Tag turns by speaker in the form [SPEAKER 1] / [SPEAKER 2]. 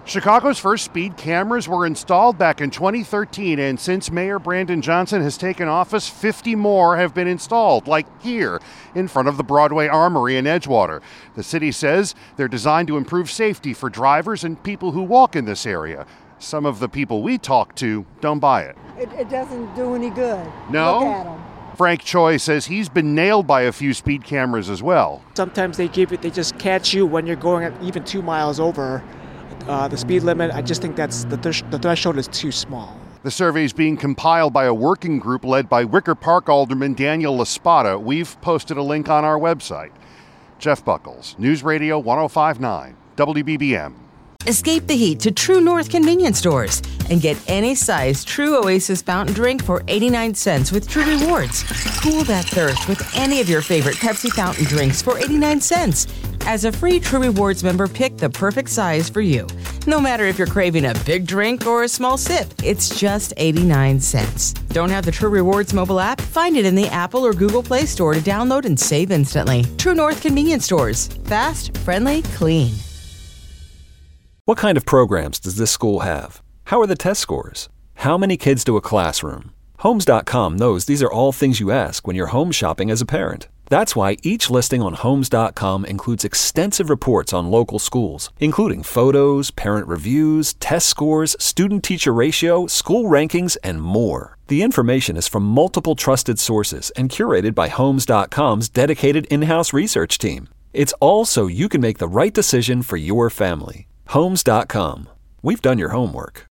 [SPEAKER 1] Chicago's first speed cameras were installed back in 2013, and since Mayor Brandon Johnson has taken office, 50 more have been installed, like here in front of the Broadway Armory in Edgewater. The city says they're designed to improve safety for drivers and people who walk in this area. Some of the people we talk to don't buy it.
[SPEAKER 2] It doesn't do any good.
[SPEAKER 1] No?
[SPEAKER 2] Look at them.
[SPEAKER 1] Frank Choi says he's been nailed by a few speed cameras as well.
[SPEAKER 3] Sometimes they just catch you when you're going at even 2 miles over the speed limit. I just think that's the threshold is too small.
[SPEAKER 1] The survey is being compiled by a working group led by Wicker Park Alderman Daniel LaSpada. We've posted a link on our website. Jeff Buckles, News Radio 105.9, WBBM.
[SPEAKER 4] Escape the heat to True North convenience stores and get any size True Oasis fountain drink for 89 cents with True Rewards. Cool that thirst with any of your favorite Pepsi fountain drinks for 89 cents. As a free True Rewards member, pick the perfect size for you. No matter if you're craving a big drink or a small sip, it's just 89 cents. Don't have the True Rewards mobile app? Find it in the Apple or Google Play Store to download and save instantly. True North convenience stores. Fast, friendly, clean.
[SPEAKER 5] What kind of programs does this school have? How are the test scores? How many kids do a classroom? Homes.com knows these are all things you ask when you're home shopping as a parent. That's why each listing on Homes.com includes extensive reports on local schools, including photos, parent reviews, test scores, student-teacher ratio, school rankings, and more. The information is from multiple trusted sources and curated by Homes.com's dedicated in-house research team. It's all so you can make the right decision for your family. Homes.com. We've done your homework.